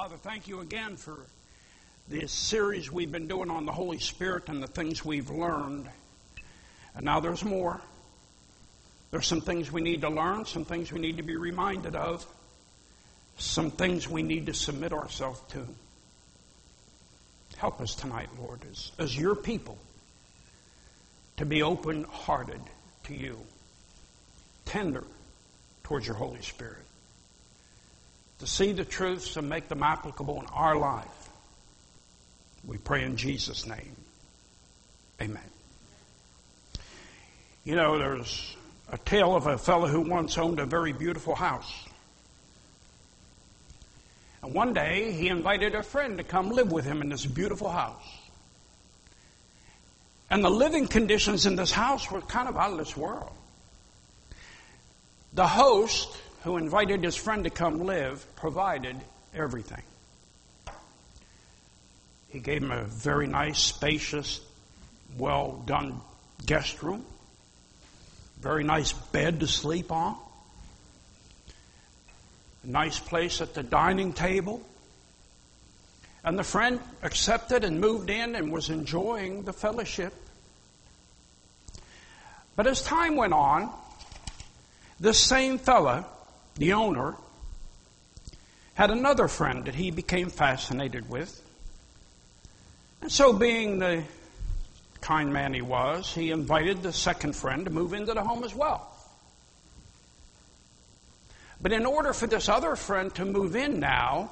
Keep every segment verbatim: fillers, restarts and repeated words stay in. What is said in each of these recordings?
Father, thank you again for this series we've been doing on the Holy Spirit and the things we've learned. And now there's more. There's some things we need to learn, some things we need to be reminded of, some things we need to submit ourselves to. Help us tonight, Lord, as, as your people, to be open-hearted to you, tender towards your Holy Spirit, to see the truths and make them applicable in our life. We pray in Jesus' name. Amen. You know, there's a tale of a fellow who once owned a very beautiful house. And one day, he invited a friend to come live with him in this beautiful house. And the living conditions in this house were kind of out of this world. The host, who invited his friend to come live, provided everything. He gave him a very nice, spacious, well-done guest room. Very nice bed to sleep on. A nice place at the dining table. And the friend accepted and moved in and was enjoying the fellowship. But as time went on, this same fella, the owner, had another friend that he became fascinated with. And so, being the kind man he was, he invited the second friend to move into the home as well. But in order for this other friend to move in now,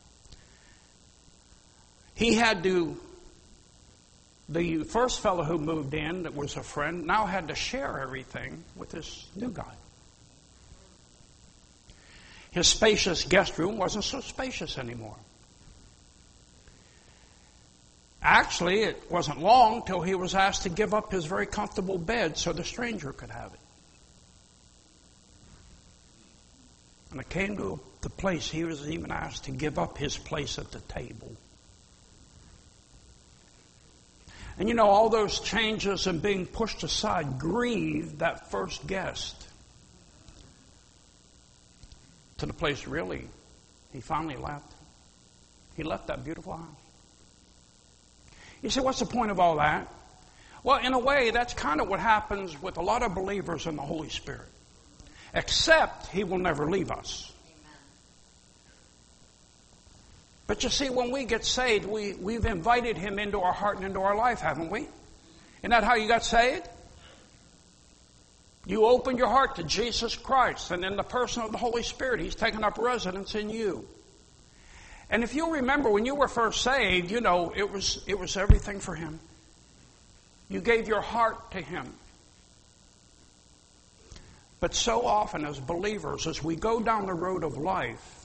he had to, the first fellow who moved in that was a friend, now had to share everything with this new guy. His spacious guest room wasn't so spacious anymore. Actually, it wasn't long till he was asked to give up his very comfortable bed so the stranger could have it. And it came to the place he was even asked to give up his place at the table. And you know, all those changes and being pushed aside grieved that first guest. To the place, really, he finally left. He left that beautiful house. You say, what's the point of all that? Well, in a way, that's kind of what happens with a lot of believers in the Holy Spirit. Except He will never leave us. Amen. But you see, when we get saved, we, we've invited Him into our heart and into our life, haven't we? Isn't that how you got saved? You opened your heart to Jesus Christ, and in the person of the Holy Spirit, He's taken up residence in you. And if you remember, when you were first saved, you know, it was it was everything for Him. You gave your heart to Him. But so often as believers, as we go down the road of life,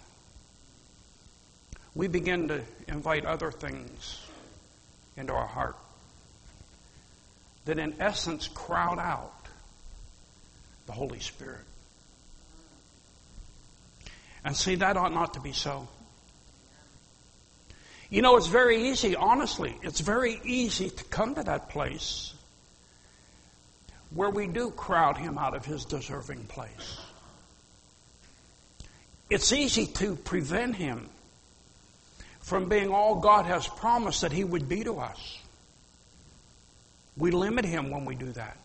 we begin to invite other things into our heart that in essence crowd out the Holy Spirit. And see, that ought not to be so. You know, it's very easy, honestly, it's very easy to come to that place where we do crowd Him out of His deserving place. It's easy to prevent Him from being all God has promised that He would be to us. We limit Him when we do that.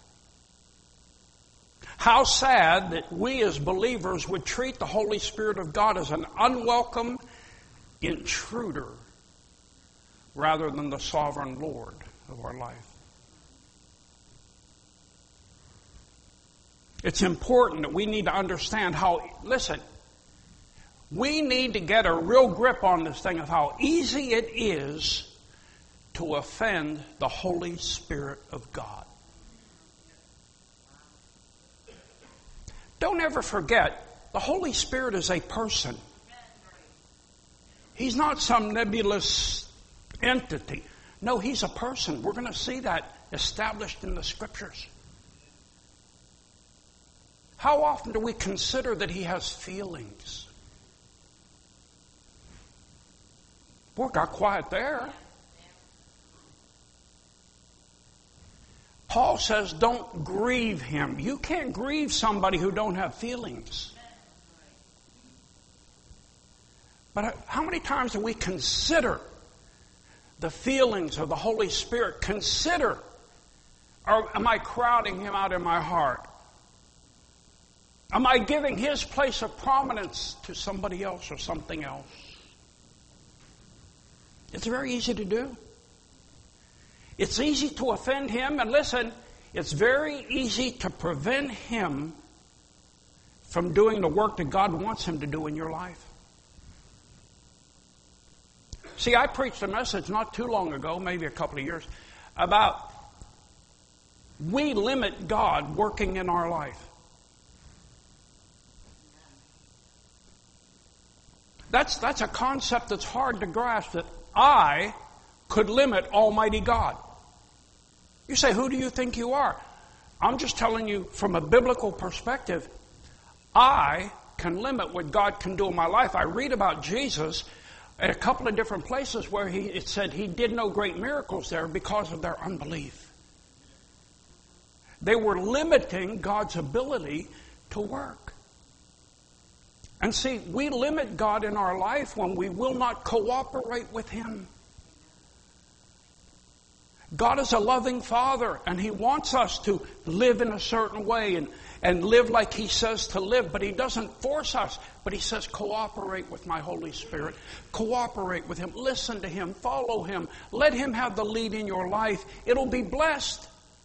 How sad that we as believers would treat the Holy Spirit of God as an unwelcome intruder rather than the sovereign Lord of our life. It's important that we need to understand how, listen, we need to get a real grip on this thing of how easy it is to offend the Holy Spirit of God. Don't ever forget, the Holy Spirit is a person. He's not some nebulous entity. No, He's a person. We're going to see that established in the Scriptures. How often do we consider that He has feelings? Boy, got quiet there. Paul says, don't grieve Him. You can't grieve somebody who don't have feelings. But how many times do we consider the feelings of the Holy Spirit? Consider, or am I crowding Him out in my heart? Am I giving His place of prominence to somebody else or something else? It's very easy to do. It's easy to offend Him, and listen, it's very easy to prevent Him from doing the work that God wants Him to do in your life. See, I preached a message not too long ago, maybe a couple of years, about we limit God working in our life. That's, that's a concept that's hard to grasp, that I could limit Almighty God. You say, who do you think you are? I'm just telling you from a biblical perspective, I can limit what God can do in my life. I read about Jesus at a couple of different places where he, it said He did no great miracles there because of their unbelief. They were limiting God's ability to work. And see, we limit God in our life when we will not cooperate with Him. God is a loving Father, and He wants us to live in a certain way and, and live like He says to live, but He doesn't force us. But He says, cooperate with my Holy Spirit. Cooperate with Him. Listen to Him. Follow Him. Let Him have the lead in your life. It'll be blessed.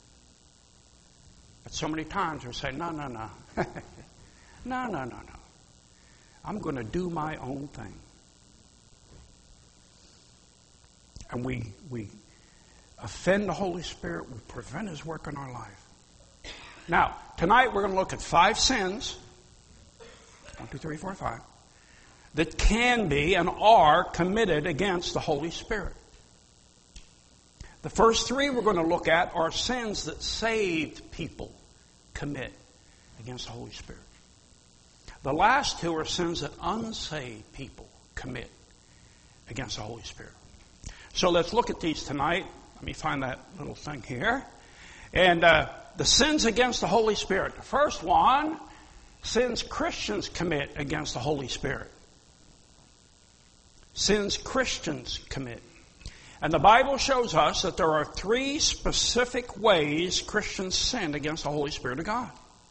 But so many times we say, no, no, no. no, no, no, no. I'm going to do my own thing. And we we offend the Holy Spirit. We prevent His work in our life. Now, tonight we're going to look at five sins. One, two, three, four, five. That can be and are committed against the Holy Spirit. The first three we're going to look at are sins that saved people commit against the Holy Spirit. The last two are sins that unsaved people commit against the Holy Spirit. So let's look at these tonight. Let me find that little thing here. And uh, the sins against the Holy Spirit. The first one, sins Christians commit against the Holy Spirit. Sins Christians commit. And the Bible shows us that there are three specific ways Christians sin against the Holy Spirit of God.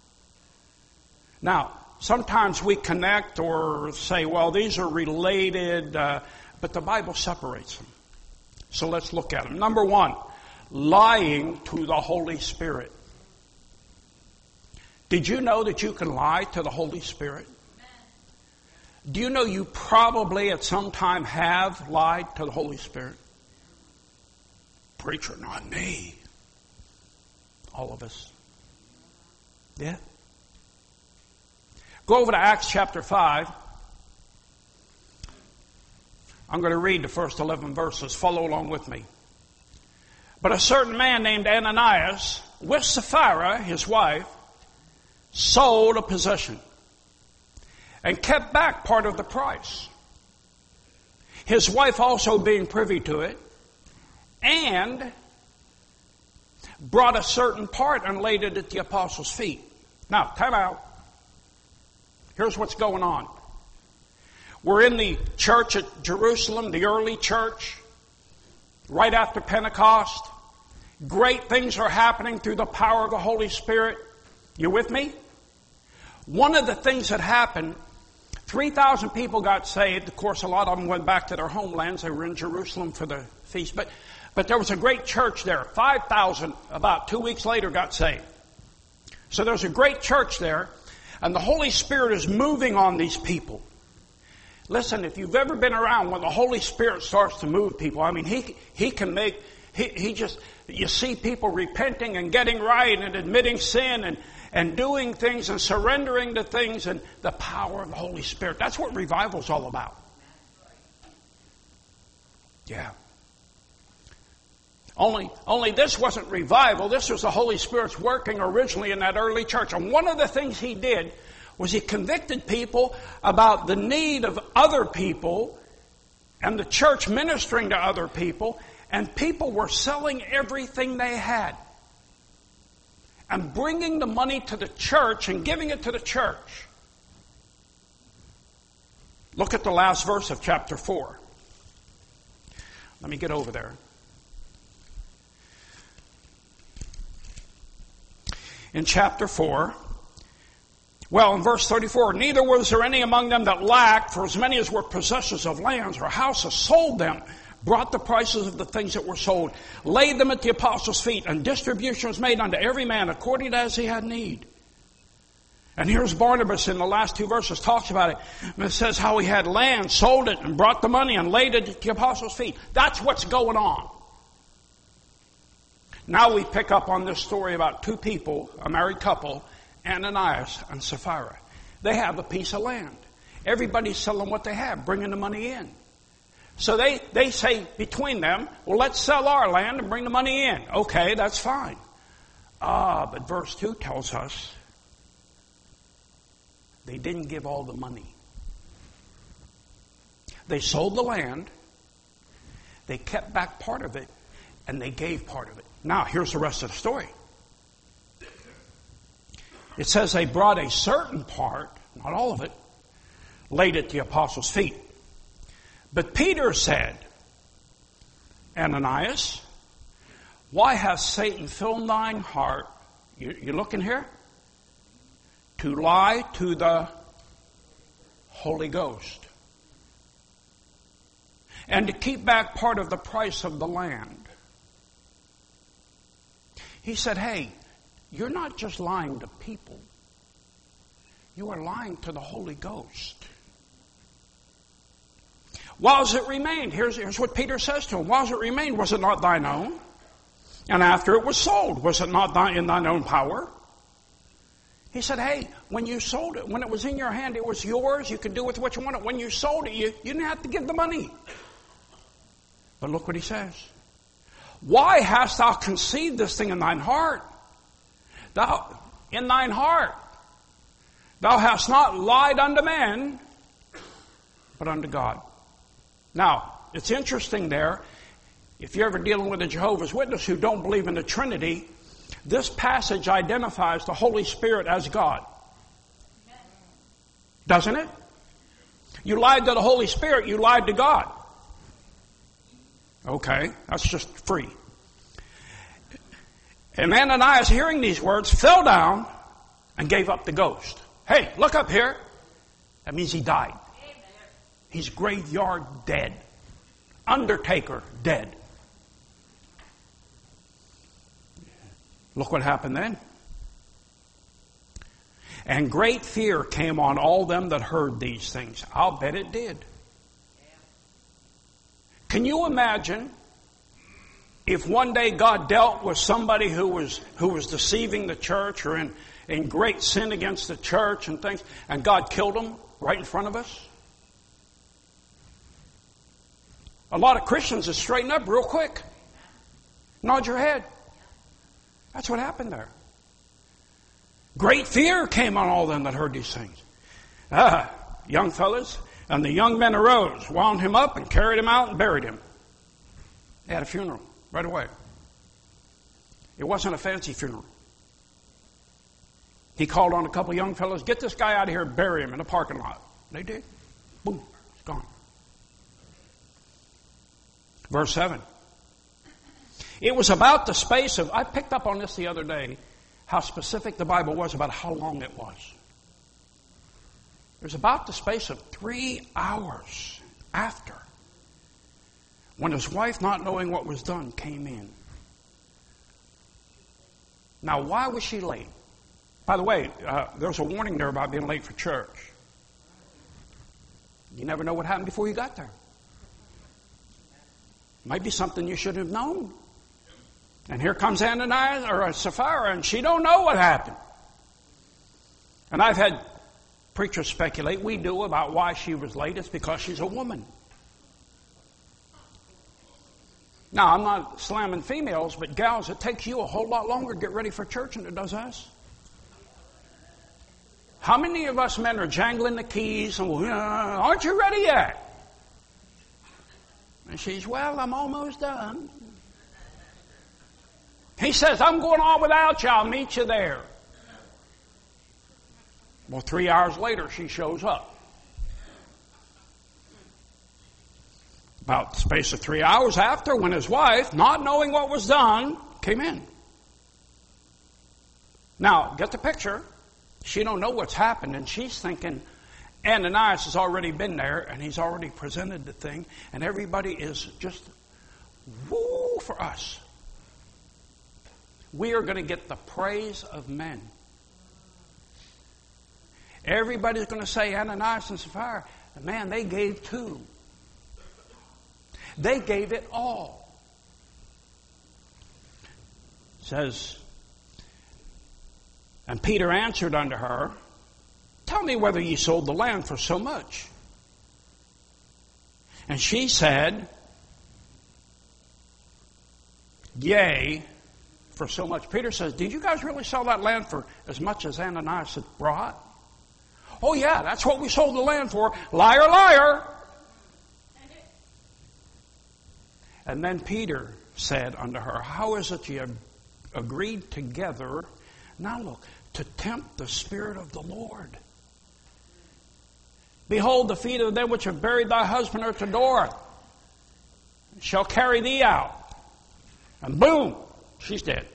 Now, sometimes we connect or say, well, these are related, uh, but the Bible separates them. So let's look at them. Number one, lying to the Holy Spirit. Did you know that you can lie to the Holy Spirit? Do you know you probably at some time have lied to the Holy Spirit? Preacher, not me. All of us. Yeah. Go over to Acts chapter five. I'm going to read the first eleven verses. Follow along with me. But a certain man named Ananias, with Sapphira, his wife, sold a possession and kept back part of the price. His wife also being privy to it, and brought a certain part and laid it at the apostles' feet. Now, time out. Here's what's going on. We're in the church at Jerusalem, the early church, right after Pentecost. Great things are happening through the power of the Holy Spirit. You with me? One of the things that happened, three thousand people got saved. Of course, a lot of them went back to their homelands. They were in Jerusalem for the feast. But, but there was a great church there. five thousand, about two weeks later, got saved. So there's a great church there. And the Holy Spirit is moving on these people. Listen, if you've ever been around when the Holy Spirit starts to move people, I mean, He He can make, He, he just, you see people repenting and getting right and admitting sin and, and doing things and surrendering to things and the power of the Holy Spirit. That's what revival's all about. Yeah. Only, only this wasn't revival. This was the Holy Spirit's working originally in that early church. And one of the things He did was He convicted people about the need of other people and the church ministering to other people. And people were selling everything they had and bringing the money to the church and giving it to the church. Look at the last verse of chapter four. Let me get over there. In chapter four, well, in verse thirty-four, neither was there any among them that lacked, for as many as were possessors of lands or houses sold them, brought the prices of the things that were sold, laid them at the apostles' feet, and distribution was made unto every man according as he had need. And here's Barnabas in the last two verses talks about it. And it says how he had land, sold it, and brought the money and laid it at the apostles' feet. That's what's going on. Now we pick up on this story about two people, a married couple, Ananias and Sapphira. They have a piece of land. Everybody's selling what they have, bringing the money in. So they, they say between them, well, let's sell our land and bring the money in. Okay, that's fine. Ah, but verse two tells us they didn't give all the money. They sold the land, they kept back part of it, and they gave part of it. Now, here's the rest of the story. It says they brought a certain part, not all of it, laid at the apostles' feet. But Peter said, Ananias, why has Satan filled thine heart? You, you looking here? To lie to the Holy Ghost. And to keep back part of the price of the land. He said, hey, you're not just lying to people. You are lying to the Holy Ghost. Whilst it remained, here's, here's what Peter says to him. Whilst it remained, was it not thine own? And after it was sold, was it not thine, in thine own power? He said, hey, when you sold it, when it was in your hand, it was yours. You could do with what you wanted. When you sold it, you, you didn't have to give the money. But look what he says. Why hast thou conceived this thing in thine heart? Thou, in thine heart, thou hast not lied unto men, but unto God. Now, it's interesting there, if you're ever dealing with a Jehovah's Witness who don't believe in the Trinity, this passage identifies the Holy Spirit as God. Doesn't it? You lied to the Holy Spirit, you lied to God. Okay, that's just free. And Ananias, hearing these words, fell down and gave up the ghost. Hey, look up here. That means he died. He's graveyard dead. Undertaker dead. Look what happened then. And great fear came on all them that heard these things. I'll bet it did. Can you imagine if one day God dealt with somebody who was who was deceiving the church or in, in great sin against the church and things, and God killed them right in front of us? A lot of Christians would straighten up real quick. Nod your head. That's what happened there. Great fear came on all them that heard these things. Ah, young fellas, and the young men arose, wound him up, and carried him out and buried him. They had a funeral right away. It wasn't a fancy funeral. He called on a couple of young fellows, get this guy out of here and bury him in the parking lot. They did. Boom, it's gone. Verse seven. It was about the space of, I picked up on this the other day, how specific the Bible was about how long it was. It was about the space of three hours after when his wife, not knowing what was done, came in. Now, why was she late? By the way, uh, there's a warning there about being late for church. You never know what happened before you got there. Might be something you should have known. And here comes Ananias or Sapphira, and she don't know what happened. And I've had preachers speculate, we do, about why she was late. It's because she's a woman. Now, I'm not slamming females, but gals, it takes you a whole lot longer to get ready for church than it does us. How many of us men are jangling the keys and, uh, aren't you ready yet? And she's, well, I'm almost done. He says, I'm going on without you. I'll meet you there. Well, three hours later, she shows up. About the space of three hours after, when his wife, not knowing what was done, came in. Now, get the picture. She don't know what's happened, and she's thinking Ananias has already been there, and he's already presented the thing, and everybody is just, woo, for us. We are going to get the praise of men. Everybody's going to say Ananias and Sapphira, man, they gave too. They gave it all. It says, and Peter answered unto her, tell me whether ye sold the land for so much. And she said, yea, for so much. Peter says, did you guys really sell that land for as much as Ananias had brought? Oh yeah, that's what we sold the land for. Liar, liar. And then Peter said unto her, how is it ye have agreed together, now look, to tempt the Spirit of the Lord? Behold, the feet of them which have buried thy husband are at the door, shall carry thee out. And boom, she's dead.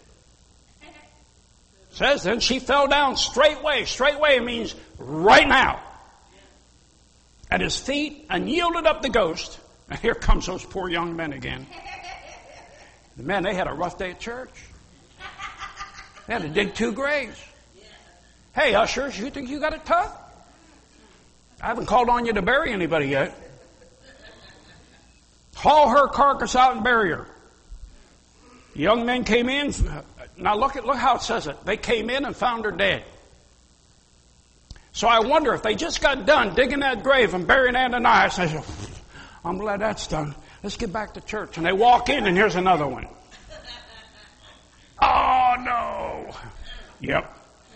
Says then she fell down straightway. Straightway means right now. At his feet, and yielded up the ghost. And here comes those poor young men again. The men, they had a rough day at church. They had to dig two graves. Hey, ushers, you think you got it tough? I haven't called on you to bury anybody yet. Haul her carcass out and bury her. The young men came in. Now look at look how it says it. They came in and found her dead. So I wonder if they just got done digging that grave and burying Ananias. They said, I'm glad that's done. Let's get back to church. And they walk in and here's another one. Oh no. Yep.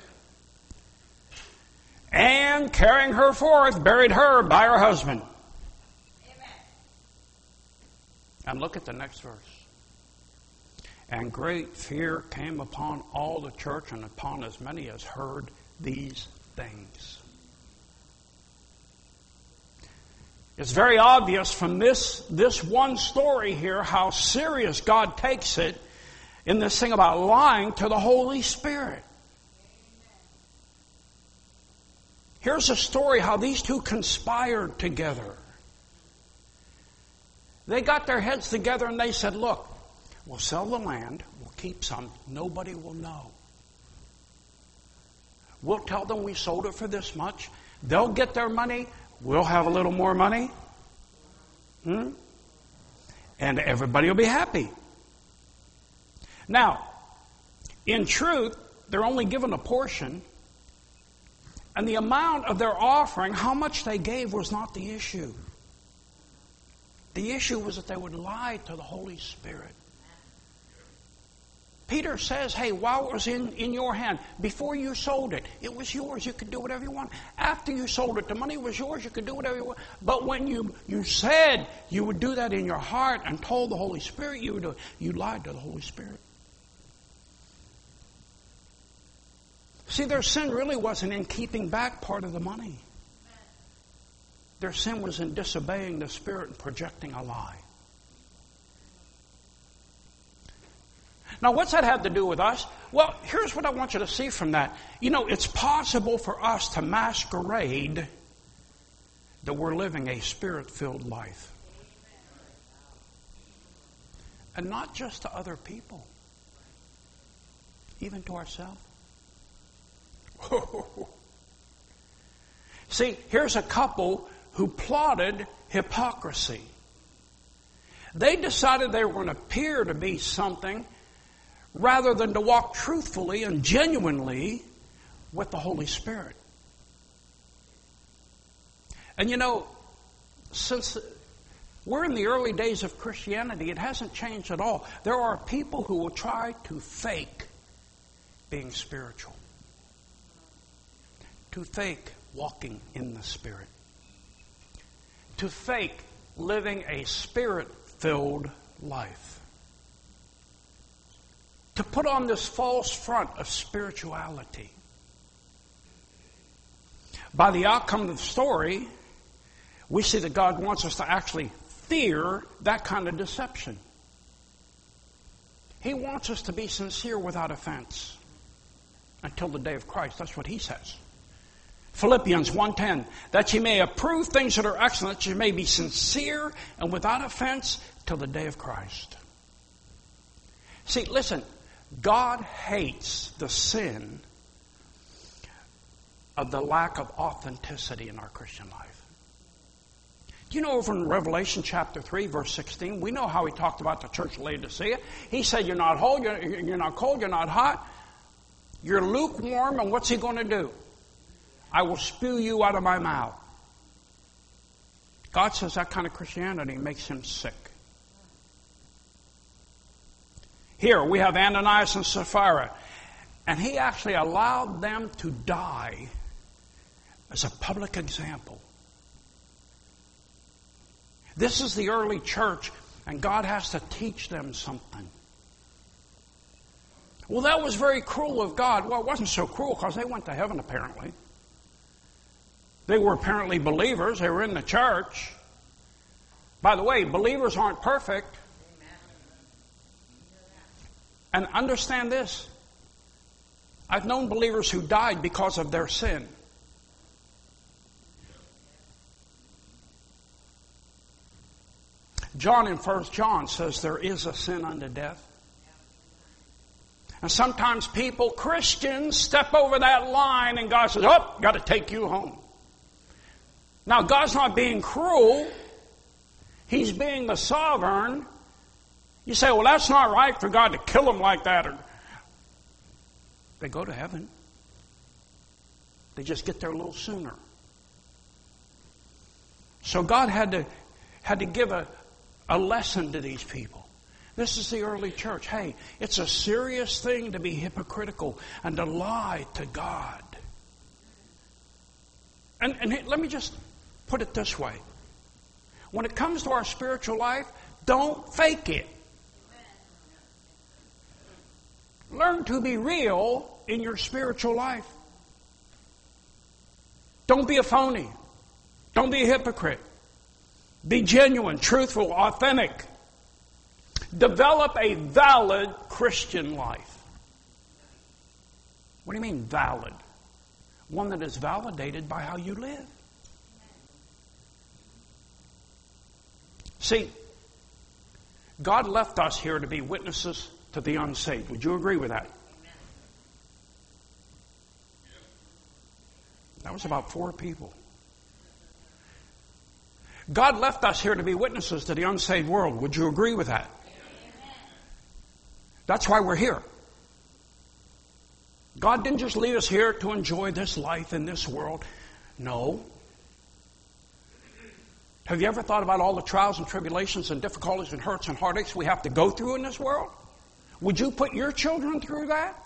And carrying her forth, buried her by her husband. Amen. And look at the next verse. And great fear came upon all the church and upon as many as heard these things. It's very obvious from this, this one story here how serious God takes it in this thing about lying to the Holy Spirit. Here's a story how these two conspired together. They got their heads together and they said, look, we'll sell the land, we'll keep some, nobody will know. We'll tell them we sold it for this much. They'll get their money, we'll have a little more money. Hmm? And everybody will be happy. Now, in truth, they're only given a portion. And the amount of their offering, how much they gave, was not the issue. The issue was that they would lie to the Holy Spirit. Peter says, hey, while it was in, in your hand, before you sold it, it was yours. You could do whatever you want. After you sold it, the money was yours. You could do whatever you want. But when you, you said you would do that in your heart and told the Holy Spirit you would do it, you lied to the Holy Spirit. See, their sin really wasn't in keeping back part of the money. Their sin was in disobeying the Spirit and projecting a lie. Now, what's that have to do with us? Well, here's what I want you to see from that. You know, it's possible for us to masquerade that we're living a Spirit-filled life. And not just to other people. Even to ourselves. See, here's a couple who plotted hypocrisy. They decided they were going to appear to be something rather than to walk truthfully and genuinely with the Holy Spirit. And you know, since we're in the early days of Christianity, it hasn't changed at all. There are people who will try to fake being spiritual. To fake walking in the Spirit. To fake living a Spirit-filled life. To put on this false front of spirituality. By the outcome of the story, we see that God wants us to actually fear that kind of deception. He wants us to be sincere without offense until the day of Christ. That's what he says. Philippians one ten, that ye may approve things that are excellent, that ye may be sincere and without offense till the day of Christ. See, listen, God hates the sin of the lack of authenticity in our Christian life. You know, over in Revelation chapter three, verse sixteen, we know how he talked about the church of Laodicea. He said, you're not cold, you're, you're not cold, you're not hot. You're lukewarm, and what's he going to do? I will spew you out of my mouth. God says that kind of Christianity makes him sick. Here we have Ananias and Sapphira, and he actually allowed them to die as a public example. This is the early church, and God has to teach them something. Well, that was very cruel of God. Well, it wasn't so cruel because they went to heaven apparently. They were apparently believers. They were in the church. By the way, believers aren't perfect. And understand this. I've known believers who died because of their sin. John in First John says there is a sin unto death. And sometimes people, Christians, step over that line and God says, oh, got to take you home. Now, God's not being cruel. He's being the sovereign. You say, well, that's not right for God to kill them like that. Or they go to heaven. They just get there a little sooner. So God had to, had to give a, a lesson to these people. This is the early church. Hey, it's a serious thing to be hypocritical and to lie to God. And, and let me just put it this way. When it comes to our spiritual life, don't fake it. Learn to be real in your spiritual life. Don't be a phony. Don't be a hypocrite. Be genuine, truthful, authentic. Develop a valid Christian life. What do you mean valid? One that is validated by how you live. See, God left us here to be witnesses to the unsaved. Would you agree with that? That was about four people. God left us here to be witnesses to the unsaved world. Would you agree with that? That's why we're here. God didn't just leave us here to enjoy this life in this world. No. Have you ever thought about all the trials and tribulations and difficulties and hurts and heartaches we have to go through in this world? Would you put your children through that?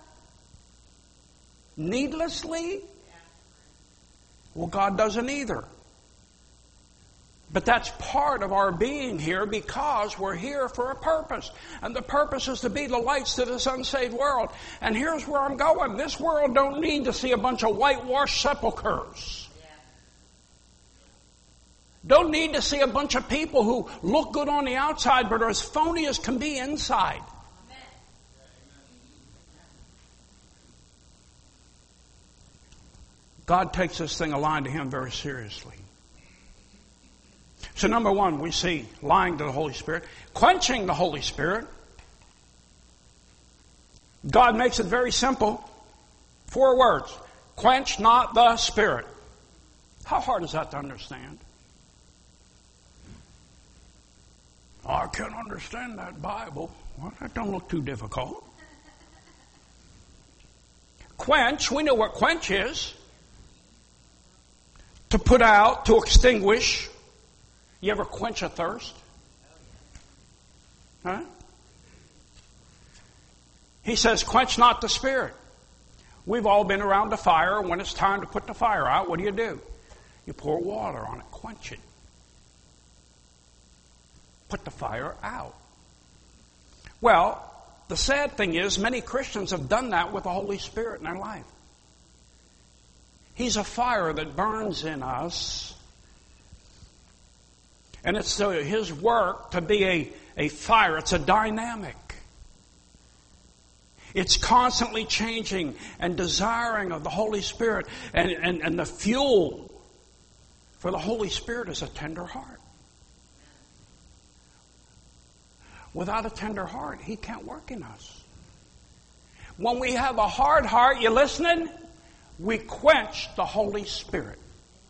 Needlessly? Well, God doesn't either. But that's part of our being here because we're here for a purpose. And the purpose is to be the lights to this unsaved world. And here's where I'm going. This world don't need to see a bunch of whitewashed sepulchres. Don't need to see a bunch of people who look good on the outside but are as phony as can be inside. God takes this thing aligned to Him very seriously. So number one, we see lying to the Holy Spirit. Quenching the Holy Spirit. God makes it very simple. Four words. Quench not the Spirit. How hard is that to understand? Oh, I can't understand that Bible. Well, that don't look too difficult. Quench, we know what quench is. To put out, to extinguish. You ever quench a thirst? Huh? He says, quench not the Spirit. We've all been around the fire. When it's time to put the fire out, what do you do? You pour water on it, quench it. Put the fire out. Well, the sad thing is, many Christians have done that with the Holy Spirit in their life. He's a fire that burns in us. And it's uh, His work to be a, a fire. It's a dynamic. It's constantly changing and desiring of the Holy Spirit. And, and, and the fuel for the Holy Spirit is a tender heart. Without a tender heart, He can't work in us. When we have a hard heart, you listening? We quench the Holy Spirit.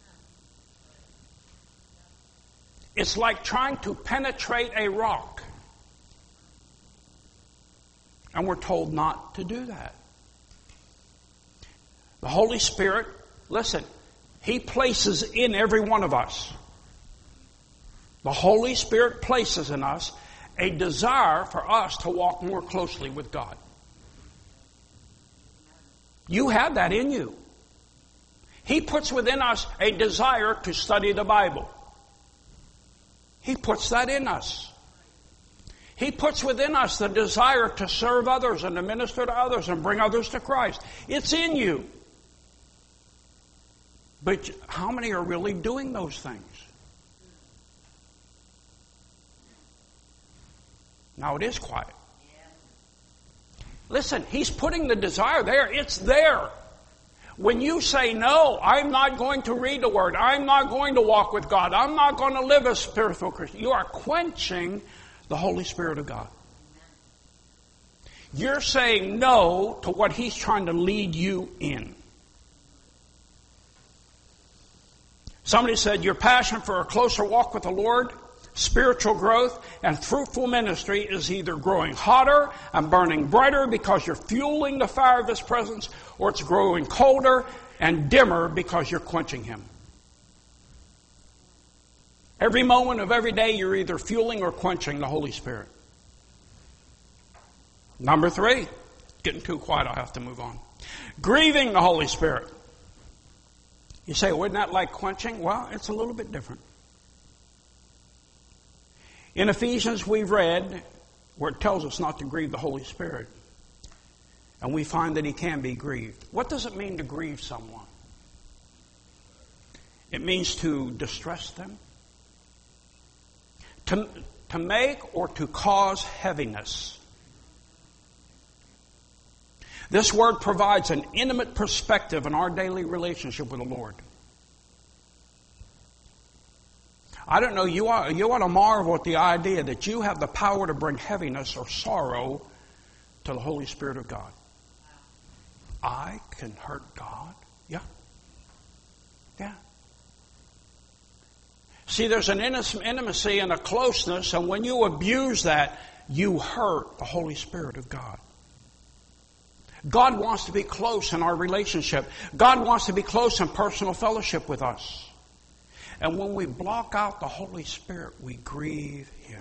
It's like trying to penetrate a rock. And we're told not to do that. The Holy Spirit, listen, He places in every one of us. The Holy Spirit places in us a desire for us to walk more closely with God. You have that in you. He puts within us a desire to study the Bible. He puts that in us. He puts within us the desire to serve others and to minister to others and bring others to Christ. It's in you. But how many are really doing those things? Now it is quiet. Listen, He's putting the desire there. It's there. When you say, no, I'm not going to read the Word. I'm not going to walk with God. I'm not going to live as a spiritual Christian. You are quenching the Holy Spirit of God. You're saying no to what He's trying to lead you in. Somebody said your passion for a closer walk with the Lord, spiritual growth, and fruitful ministry is either growing hotter and burning brighter because you're fueling the fire of His presence, or it's growing colder and dimmer because you're quenching Him. Every moment of every day, you're either fueling or quenching the Holy Spirit. Number three, getting too quiet, I'll have to move on. Grieving the Holy Spirit. You say, wasn't that like quenching? Well, it's a little bit different. In Ephesians, we've read where it tells us not to grieve the Holy Spirit. And we find that He can be grieved. What does it mean to grieve someone? It means to distress them. To, to make or to cause heaviness. This word provides an intimate perspective in our daily relationship with the Lord. I don't know, you ought, you ought to marvel at the idea that you have the power to bring heaviness or sorrow to the Holy Spirit of God. I can hurt God? Yeah. Yeah. See, there's an intimacy and a closeness, and when you abuse that, you hurt the Holy Spirit of God. God wants to be close in our relationship. God wants to be close in personal fellowship with us. And when we block out the Holy Spirit, we grieve Him.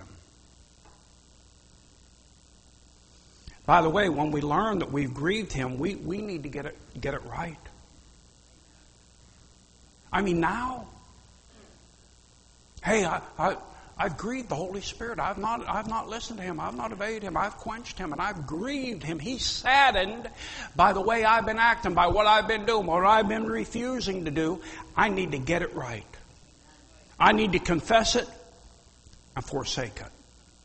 By the way, when we learn that we've grieved Him, we, we need to get it, get it right. I mean, now, hey, I, I, I've grieved the Holy Spirit. I've not, I've not listened to Him. I've not obeyed Him. I've quenched Him, and I've grieved Him. He's saddened by the way I've been acting, by what I've been doing, what I've been refusing to do. I need to get it right. I need to confess it and forsake it.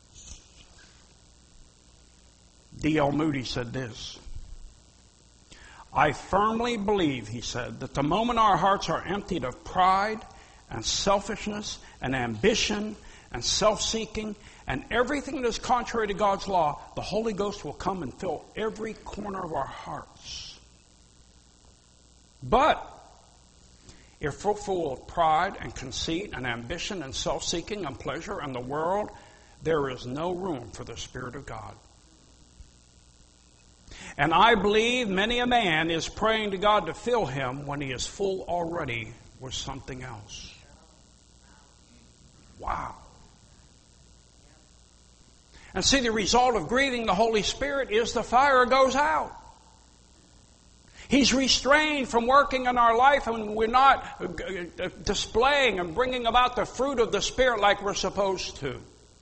D L Moody said this. I firmly believe, he said, that the moment our hearts are emptied of pride and selfishness and ambition and self-seeking and everything that is contrary to God's law, the Holy Ghost will come and fill every corner of our hearts. But if we're full of pride and conceit and ambition and self-seeking and pleasure and the world, there is no room for the Spirit of God. And I believe many a man is praying to God to fill him when he is full already with something else. Wow. And see, the result of grieving the Holy Spirit is the fire goes out. He's restrained from working in our life, and we're not displaying and bringing about the fruit of the Spirit like we're supposed to.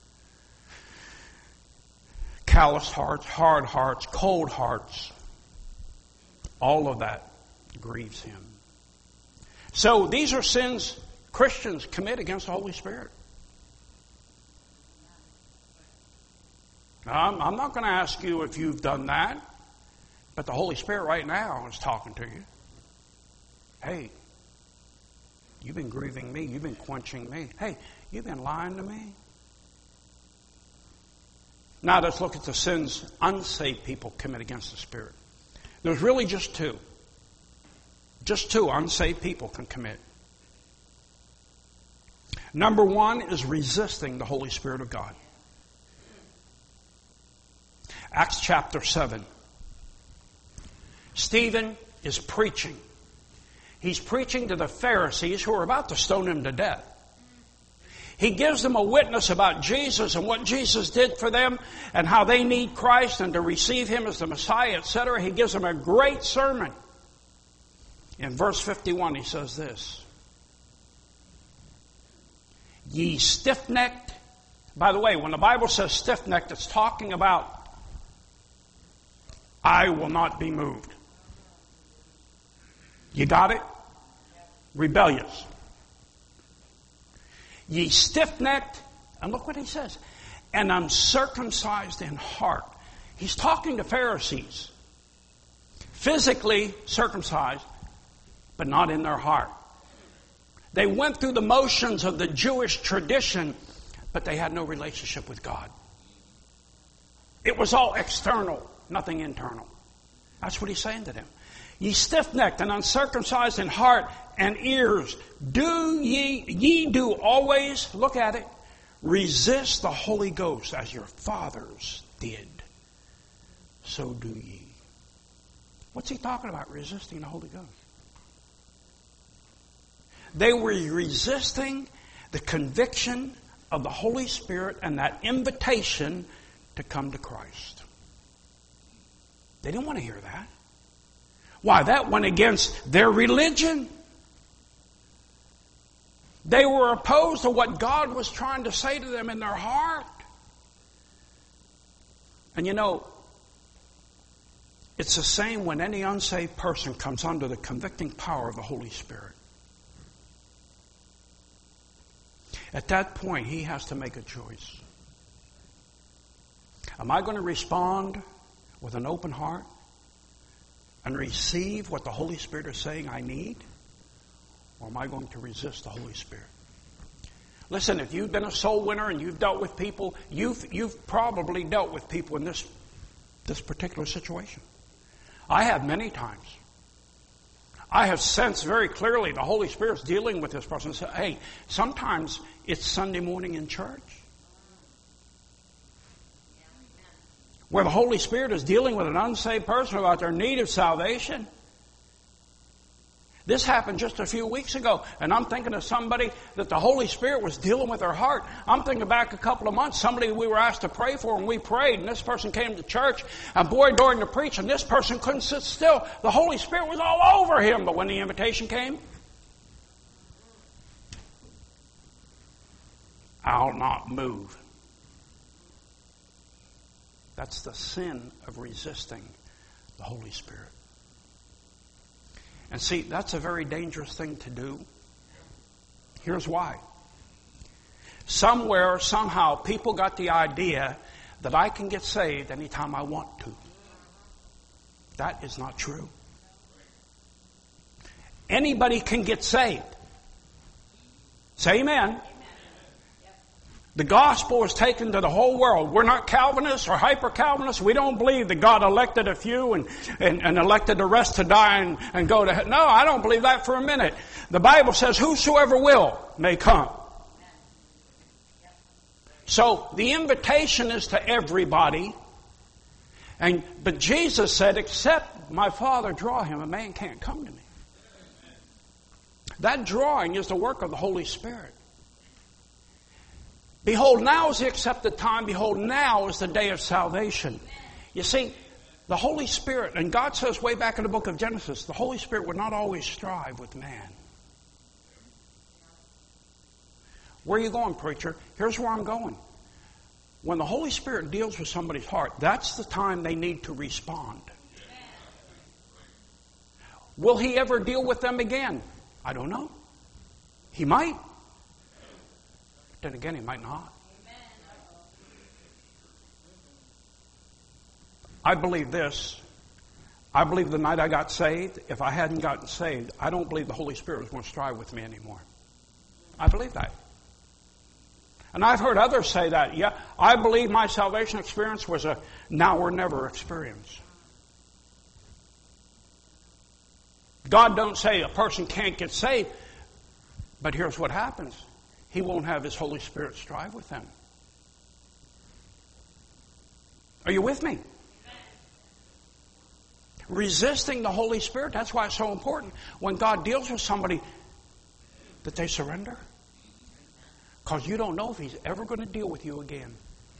Calloused hearts, hard hearts, cold hearts. All of that grieves Him. So these are sins Christians commit against the Holy Spirit. I'm, I'm not going to ask you if you've done that, but the Holy Spirit right now is talking to you. Hey, you've been grieving me. You've been quenching me. Hey, you've been lying to me. Now let's look at the sins unsaved people commit against the Spirit. There's really just two. Just two unsaved people can commit. Number one is resisting the Holy Spirit of God. Acts chapter seven. Stephen is preaching. He's preaching to the Pharisees who are about to stone him to death. He gives them a witness about Jesus and what Jesus did for them and how they need Christ and to receive Him as the Messiah, et cetera. He gives them a great sermon. In verse fifty-one, he says this. Ye stiff-necked. By the way, when the Bible says stiff-necked, it's talking about I will not be moved. You got it? Rebellious. Ye stiff-necked, and look what he says, and uncircumcised in heart. He's talking to Pharisees. Physically circumcised, but not in their heart. They went through the motions of the Jewish tradition, but they had no relationship with God. It was all external, nothing internal. That's what he's saying to them. Ye stiff-necked and uncircumcised in heart and ears, do ye, ye do always, look at it, resist the Holy Ghost as your fathers did. So do ye. What's he talking about, resisting the Holy Ghost? They were resisting the conviction of the Holy Spirit and that invitation to come to Christ. They didn't want to hear that. Why? That went against their religion. They were opposed to what God was trying to say to them in their heart. And you know, it's the same when any unsaved person comes under the convicting power of the Holy Spirit. At that point, he has to make a choice. Am I going to respond with an open heart and receive what the Holy Spirit is saying I need? Or am I going to resist the Holy Spirit? Listen, if you've been a soul winner and you've dealt with people, you've, you've probably dealt with people in this, this particular situation. I have many times. I have sensed very clearly the Holy Spirit's dealing with this person. Say, hey, sometimes it's Sunday morning in church, where the Holy Spirit is dealing with an unsaved person about their need of salvation. This happened just a few weeks ago, and I'm thinking of somebody that the Holy Spirit was dealing with their heart. I'm thinking back a couple of months, somebody we were asked to pray for, and we prayed, and this person came to church, and boy, during the preaching, this person couldn't sit still. The Holy Spirit was all over him, but when the invitation came, I'll not move. That's the sin of resisting the Holy Spirit. And see, that's a very dangerous thing to do. Here's why. Somewhere, somehow, people got the idea that I can get saved anytime I want to. That is not true. Anybody can get saved. Say amen. The gospel is taken to the whole world. We're not Calvinists or hyper-Calvinists. We don't believe that God elected a few and, and, and elected the rest to die and, and go to hell. No, I don't believe that for a minute. The Bible says, whosoever will may come. So the invitation is to everybody. And but Jesus said, except my Father draw him, a man can't come to me. That drawing is the work of the Holy Spirit. Behold, now is the accepted time. Behold, now is the day of salvation. You see, the Holy Spirit, and God says way back in the book of Genesis, the Holy Spirit would not always strive with man. Where are you going, preacher? Here's where I'm going. When the Holy Spirit deals with somebody's heart, that's the time they need to respond. Will He ever deal with them again? I don't know. He might. Then again, He might not. I believe this. I believe the night I got saved, if I hadn't gotten saved, I don't believe the Holy Spirit was going to strive with me anymore. I believe that. And I've heard others say that. Yeah, I believe my salvation experience was a now or never experience. God don't say a person can't get saved, but here's what happens. He won't have His Holy Spirit strive with them. Are you with me? Resisting the Holy Spirit, that's why it's so important when God deals with somebody that they surrender. Because you don't know if He's ever going to deal with you again.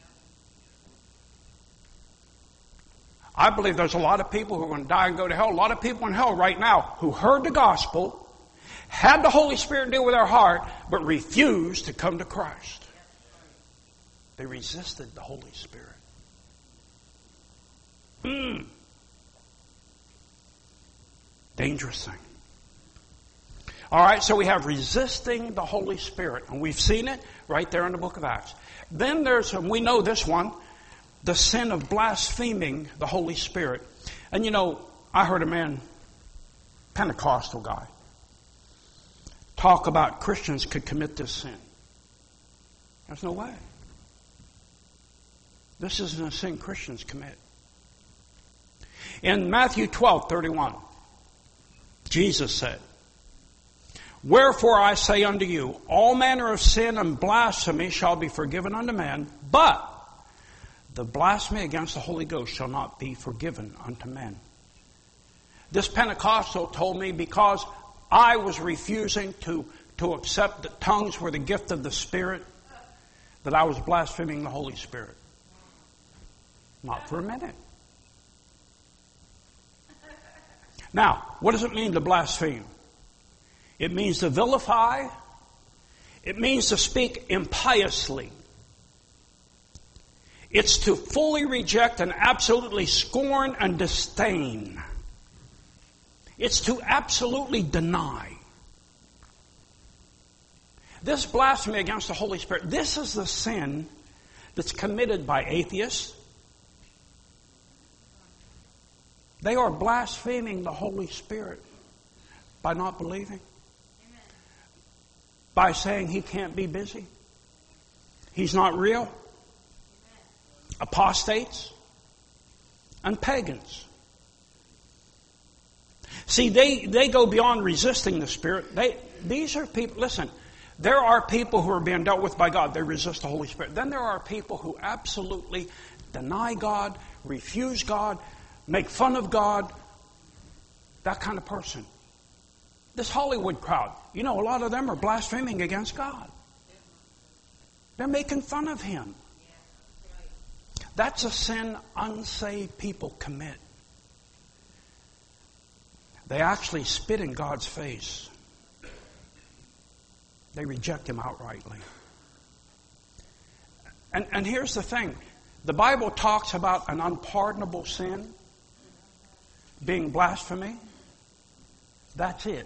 I believe there's a lot of people who are going to die and go to hell. A lot of people in hell right now who heard the gospel, had the Holy Spirit deal with their heart, but refused to come to Christ. They resisted the Holy Spirit. Hmm. Dangerous thing. All right, so we have resisting the Holy Spirit. And we've seen it right there in the book of Acts. Then there's, and we know this one, the sin of blaspheming the Holy Spirit. And you know, I heard a man, Pentecostal guy, talk about Christians could commit this sin. There's no way. This isn't a sin Christians commit. In Matthew twelve thirty-one, Jesus said, "Wherefore I say unto you, all manner of sin and blasphemy shall be forgiven unto men, but the blasphemy against the Holy Ghost shall not be forgiven unto men." This Pentecostal told me because I was refusing to, to accept that tongues were the gift of the Spirit, that I was blaspheming the Holy Spirit. Not for a minute. Now, what does it mean to blaspheme? It means to vilify. It means to speak impiously. It's to fully reject and absolutely scorn and disdain. It's to absolutely deny. This blasphemy against the Holy Spirit, this is the sin that's committed by atheists. They are blaspheming the Holy Spirit by not believing. Amen. By saying He can't be busy. He's not real. Amen. Apostates and pagans. See, they, they go beyond resisting the Spirit. They, these are people, listen, there are people who are being dealt with by God. They resist the Holy Spirit. Then there are people who absolutely deny God, refuse God, make fun of God, that kind of person. This Hollywood crowd, you know, a lot of them are blaspheming against God. They're making fun of Him. That's a sin unsaved people commit. They actually spit in God's face. They reject Him outrightly. And, and here's the thing. The Bible talks about an unpardonable sin being blasphemy. That's it.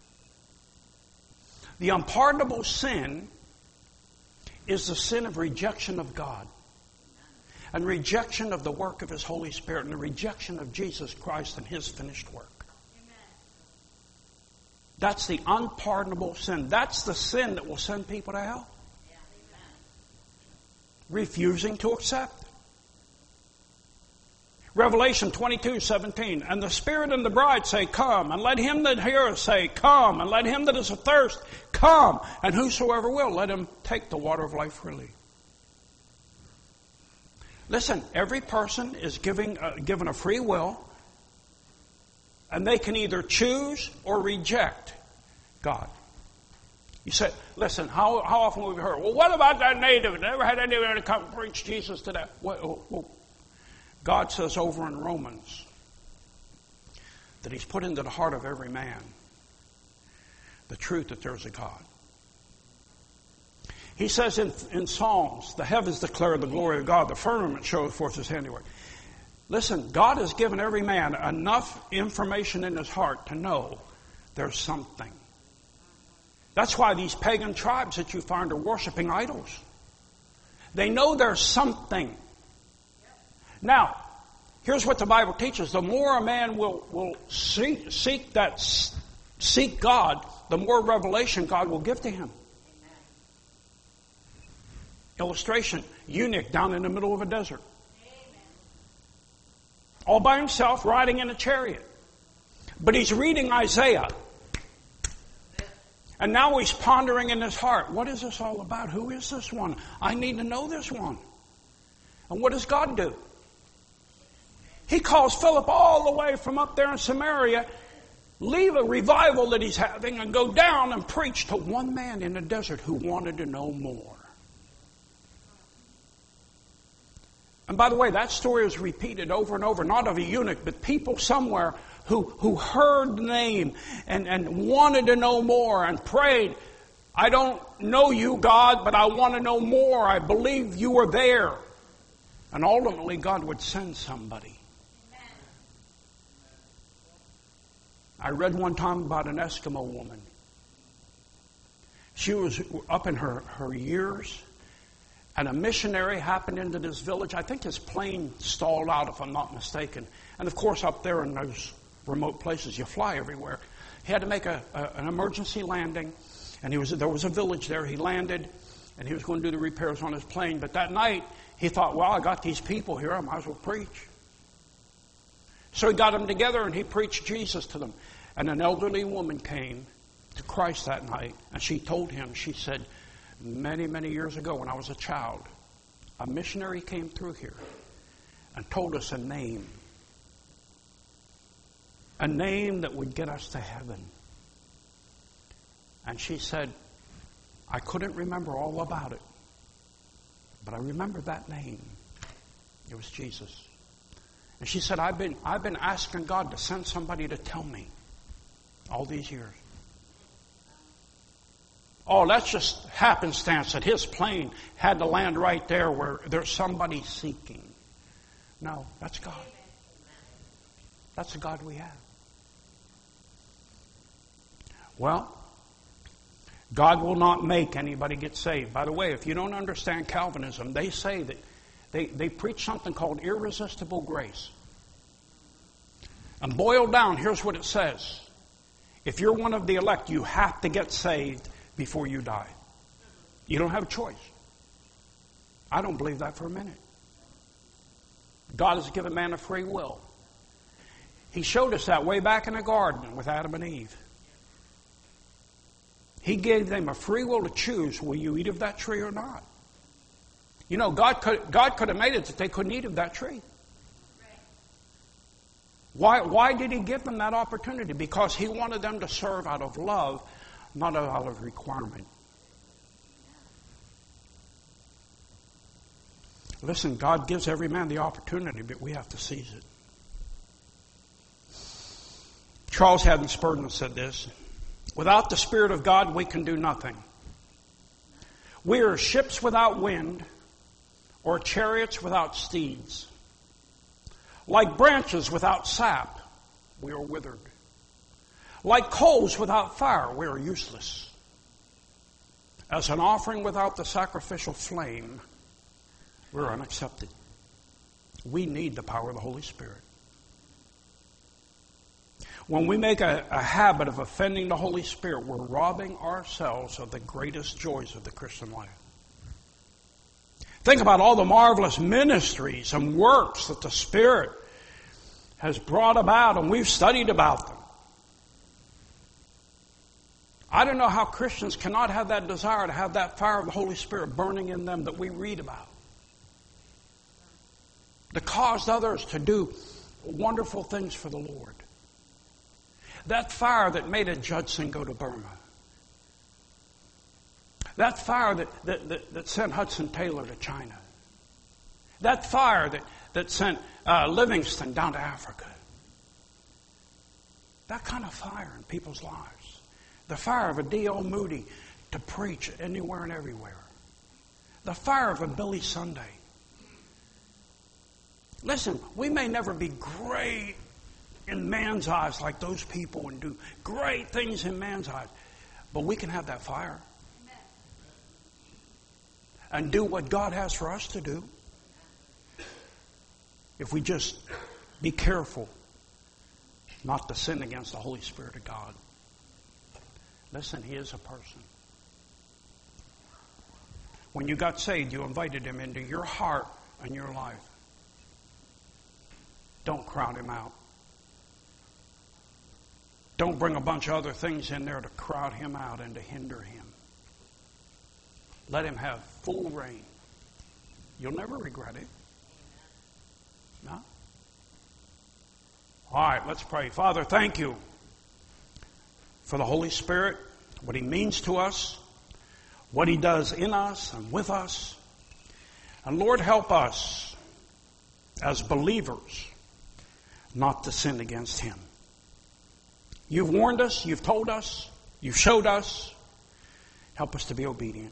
The unpardonable sin is the sin of rejection of God and rejection of the work of His Holy Spirit and the rejection of Jesus Christ and His finished work. That's the unpardonable sin. That's the sin that will send people to hell. Refusing to accept. Revelation twenty-two seventeen, "And the Spirit and the bride say, Come, and let him that heareth say, Come, and let him that is athirst, come, and whosoever will, let him take the water of life freely." Listen, every person is giving, uh, given a free will, and they can either choose or reject God. You say, listen, how, how often have we heard, well, what about that native? Never had anyone to come preach Jesus to that. Well, oh, oh. God says over in Romans that He's put into the heart of every man the truth that there's a God. He says in, in Psalms, the heavens declare the glory of God, the firmament shows forth His handiwork. Listen, God has given every man enough information in his heart to know there's something. That's why these pagan tribes that you find are worshiping idols. They know there's something. Now, Here's what the Bible teaches. The more a man will, will seek, seek that, seek God, the more revelation God will give to him. Amen. Illustration, eunuch down in the middle of a desert. Amen. All by himself, riding in a chariot. But he's reading Isaiah. And now he's pondering in his heart, what is this all about? Who is this one? I need to know this one. And what does God do? He calls Philip all the way from up there in Samaria, leave a revival that he's having, and go down and preach to one man in the desert who wanted to know more. And by the way, that story is repeated over and over, not of a eunuch, but people somewhere who, who heard the name and, and wanted to know more and prayed, I don't know you, God, but I want to know more. I believe you are there. And ultimately, God would send somebody. I read one time about an Eskimo woman. She was up in her, her years, and a missionary happened into this village. I think his plane stalled out, if I'm not mistaken. And of course, up there in those remote places, you fly everywhere. He had to make a, a, an emergency landing, and he was there was a village there. He landed, and he was going to do the repairs on his plane. But that night, he thought, well, I got these people here. I might as well preach. So he got them together, and he preached Jesus to them. And an elderly woman came to Christ that night, and she told him, she said, many, many years ago when I was a child, a missionary came through here and told us a name. A name that would get us to heaven. And she said, I couldn't remember all about it, but I remember that name. It was Jesus. And she said, I've been, I've been asking God to send somebody to tell me all these years. Oh, that's just happenstance that his plane had to land right there where there's somebody seeking. No, that's God. That's the God we have. Well, God will not make anybody get saved. By the way, if you don't understand Calvinism, they say that they, they preach something called irresistible grace. And boiled down, here's what it says. If you're one of the elect, you have to get saved before you die. You don't have a choice. I don't believe that for a minute. God has given man a free will. He showed us that way back in the garden with Adam and Eve. He gave them a free will to choose, will you eat of that tree or not? You know, God could, God could have made it that they couldn't eat of that tree. Why, why did he give them that opportunity? Because he wanted them to serve out of love, not out of requirement. Listen, God gives every man the opportunity, but we have to seize it. Charles Haddon Spurgeon said this, without the Spirit of God, we can do nothing. We are ships without wind, or chariots without steeds. Like branches without sap, we are withered. Like coals without fire, we are useless. As an offering without the sacrificial flame, we're unaccepted. We need the power of the Holy Spirit. When we make a, a habit of offending the Holy Spirit, we're robbing ourselves of the greatest joys of the Christian life. Think about all the marvelous ministries and works that the Spirit has brought about, and we've studied about them. I don't know how Christians cannot have that desire to have that fire of the Holy Spirit burning in them that we read about. To cause others to do wonderful things for the Lord. That fire that made a Judson go to Burma. That fire that, that, that, that sent Hudson Taylor to China. That fire that, that sent uh, Livingston down to Africa. That kind of fire in people's lives. The fire of a D L Moody to preach anywhere and everywhere. The fire of a Billy Sunday. Listen, we may never be great in man's eyes like those people and do great things in man's eyes, but we can have that fire. And do what God has for us to do. If we just Be careful not to sin against the Holy Spirit of God. Listen, He is a person. When you got saved, you invited Him into your heart and your life. Don't crowd Him out. Don't bring a bunch of other things in there to crowd Him out and to hinder Him. Let Him have full reign. You'll never regret it. No? All right, let's pray. Father, thank you for the Holy Spirit, what He means to us, what He does in us and with us. And Lord, help us as believers not to sin against Him. You've warned us, you've told us, you've showed us. Help us to be obedient.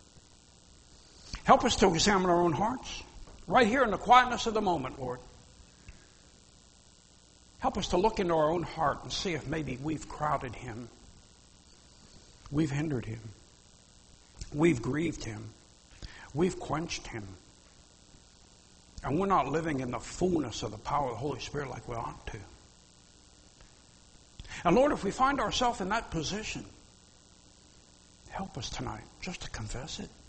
Help us to examine our own hearts, right here in the quietness of the moment, Lord. Help us to look into our own heart and see if maybe we've crowded Him. We've hindered Him. We've grieved Him. We've quenched Him. And we're not living in the fullness of the power of the Holy Spirit like we ought to. And Lord, if we find ourselves in that position, help us tonight just to confess it.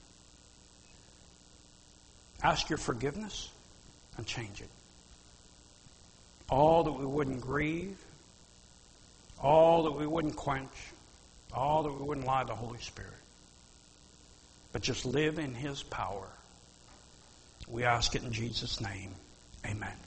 Ask your forgiveness and change it. All that we wouldn't grieve, all that we wouldn't quench, all that we wouldn't lie to the Holy Spirit, but just live in His power. We ask it in Jesus' name. Amen.